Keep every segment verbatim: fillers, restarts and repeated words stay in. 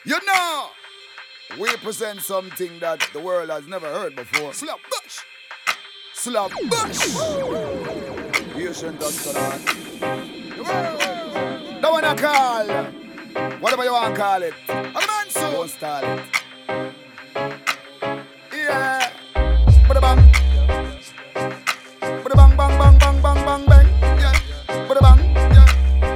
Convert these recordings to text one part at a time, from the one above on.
You know, we present something that the world has never heard before. Slap Bush! Slap Bush! Patient astronaut. That one I call. Whatever you want to call it. A man so. Don't stall it. Yeah. Bada bang. Bada bang bang bang bang bang bang bang. Yeah. Bada bang. Yeah.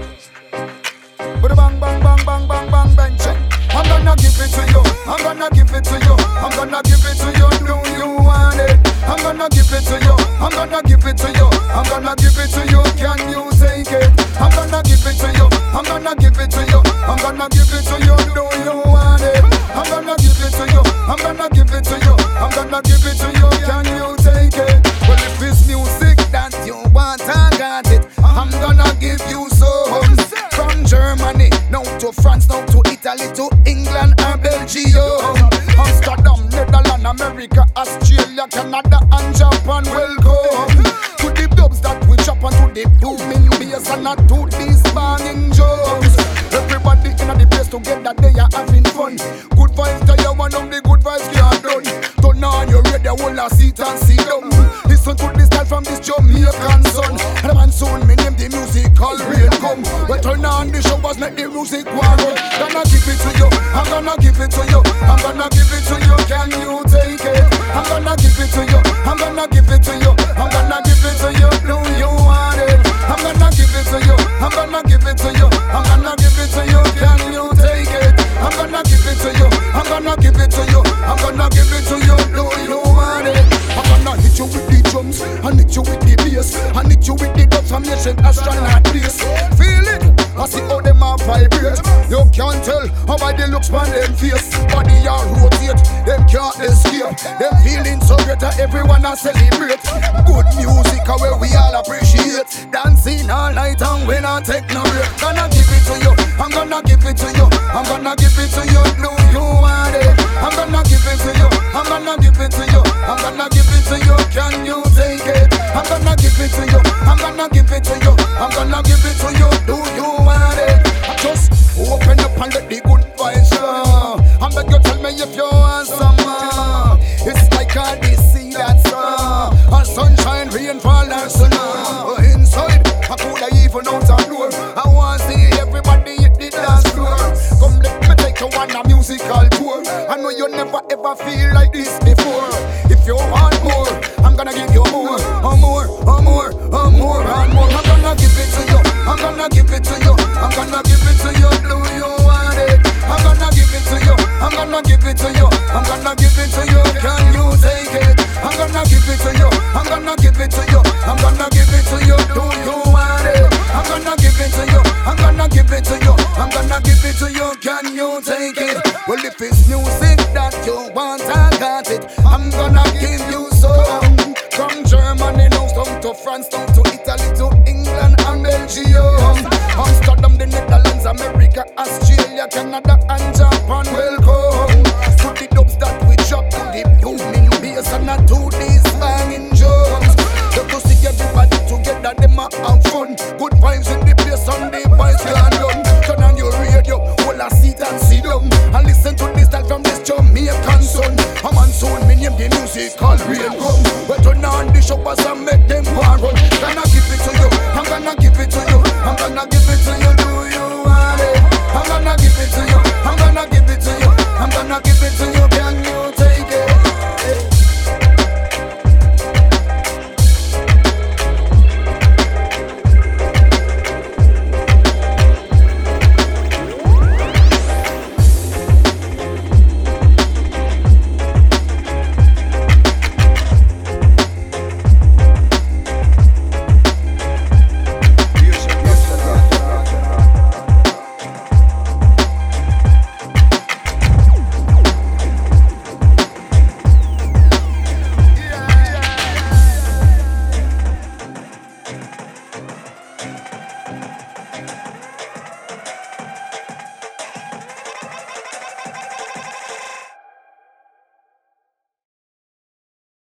Bada bang bang bang bang bang bang bang. Check. I'm gonna give it to you. I'm gonna give it to you. I'm gonna give it to you. Do you want it? I'm gonna give it to you. I'm gonna give it to you. I'm gonna give it to you. Can you take it? I'm gonna give it to you. I'm gonna give it to you. I'm gonna give it to you. Do you want it? I'm gonna give it to you. I'm gonna give it to you. I'm gonna give it to you. Can you take it? Well, if it's music that you want, I got it. I'm gonna give you some. From Germany, now to France, now to Italy, to England and Belgium, Amsterdam, Netherlands, America, Australia, Canada and Japan. Welcome to the dubs that we chop and to the booming bass and not to these banging drums. Everybody in the place together, they are having fun. Good vibes, tell you one of the good vibes can't done. Turn on your radio, hold a seat and sit down. Listen to this style from this Jamaican son. And man soon me name the musical rain come. Well, turn on the showers, make the music warm. Gonna give it to you, I'm gonna give it to you. I'm gonna give it to you, can you take it? I'm gonna give it to you, I'm gonna give it to you. I'm gonna give it to you, do you want it? I'm gonna give it to you, I'm gonna give it to you. I'm gonna give it to you, can you take it? I'm gonna give it to you, I'm gonna give it to you. I'm gonna give it to you, do you want it? I'm gonna hit you with the drums, and hit you with the bass, and hit you with the dubs from ancient astronaut place. Feel it? I see how them a vibrate. You can't tell how by the looks on them face. Body a rotate, them can't escape. Them feeling so great that everyone a celebrate. Good music a where we all appreciate. Dancing all night and we not take no break. Gonna give it to you, I'm gonna give it to you. I'm gonna give it to you, do you want it? I'm gonna give it to you, I'm gonna give it to you. I'm gonna give it to you, can you take it? I'm gonna give it to you, I'm gonna give it to you. I'm gonna give it to you, do you want it? Just open up and let the good vibes flow. I beg you tell me if you want some more. It's like all this sea that's raw. A sunshine, rainfall and snow. Inside, I could have even out a door. I want to see everybody hit the dance floor. Come let me take you on a musical tour. I know you never ever feel like this before. If you want more, I'm gonna give you more, or more, or more, or more, and more. I'm gonna give it to you, I'm gonna give it to you. I'm gonna give it to you, do you want it? I'm gonna give it to you, I'm gonna give it to you. I'm gonna give it to you, can you take it? I'm gonna give it to you, I'm gonna give it to you. I'm gonna give it to you, do you want it? I'm gonna give it to you, I'm gonna give it to you. I'm gonna give it to you, can you take it? Well, if it's music that you want, I got it. I'm gonna give you some. From Germany, now down to France, down to Italy, to England and Belgium, Amsterdam, the Netherlands, America, Australia, Canada and Japan. Welcome